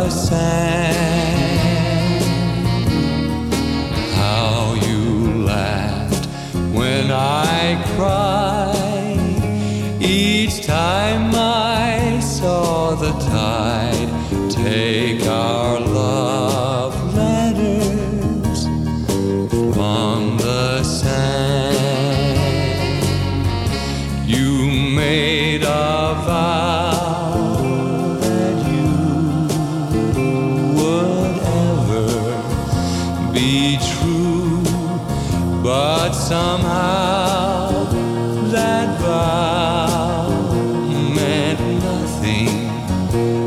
the sand. How you laughed when I cried each time I saw the tide take our love letters from the sand. You made a vow that you would ever be true, but somehow that vow meant nothing